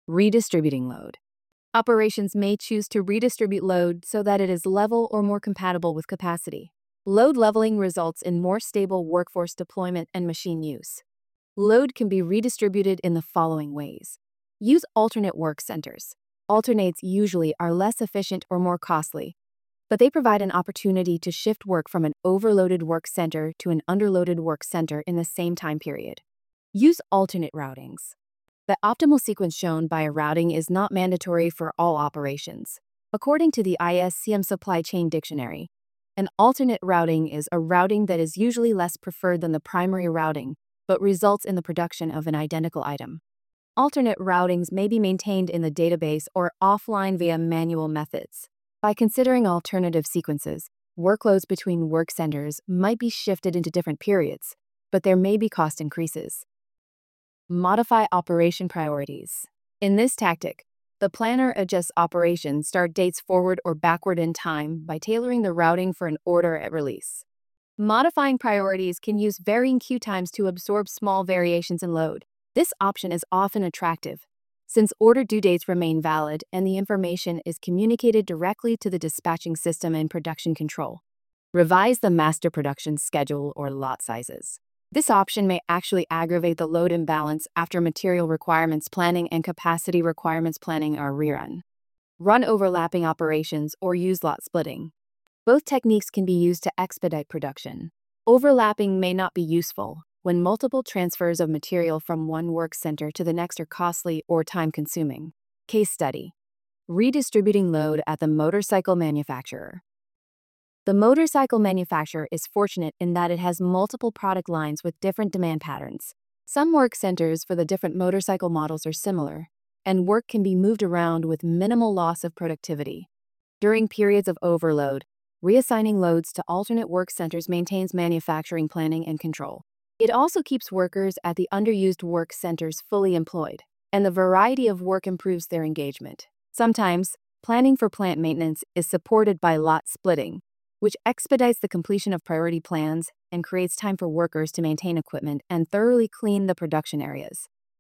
Redistributing load. Operations may choose to redistribute load so that it is level or more compatible with capacity. Load leveling results in more stable workforce deployment and machine use. Load can be redistributed in the following ways. Use alternate work centers. Alternates usually are less efficient or more costly, but they provide an opportunity to shift work from an overloaded work center to an underloaded work center in the same time period. Use alternate routings. The optimal sequence shown by a routing is not mandatory for all operations. According to the ISCM Supply Chain Dictionary, an alternate routing is a routing that is usually less preferred than the primary routing, but results in the production of an identical item. Alternate routings may be maintained in the database or offline via manual methods. By considering alternative sequences, workloads between work centers might be shifted into different periods, but there may be cost increases. Modify operation priorities. In this tactic, the planner adjusts operation start dates forward or backward in time by tailoring the routing for an order at release. Modifying priorities can use varying queue times to absorb small variations in load. This option is often attractive, since order due dates remain valid and the information is communicated directly to the dispatching system and production control. Revise the master production schedule or lot sizes. This option may actually aggravate the load imbalance after material requirements planning and capacity requirements planning are rerun. Run overlapping operations or use lot splitting. Both techniques can be used to expedite production. Overlapping may not be useful when multiple transfers of material from one work center to the next are costly or time-consuming. Case study: redistributing load at the motorcycle manufacturer. The motorcycle manufacturer is fortunate in that it has multiple product lines with different demand patterns. Some work centers for the different motorcycle models are similar, and work can be moved around with minimal loss of productivity. During periods of overload, reassigning loads to alternate work centers maintains manufacturing planning and control. It also keeps workers at the underused work centers fully employed, and the variety of work improves their engagement. Sometimes, planning for plant maintenance is supported by lot splitting, which expedites the completion of priority plans and creates time for workers to maintain equipment and thoroughly clean the production areas.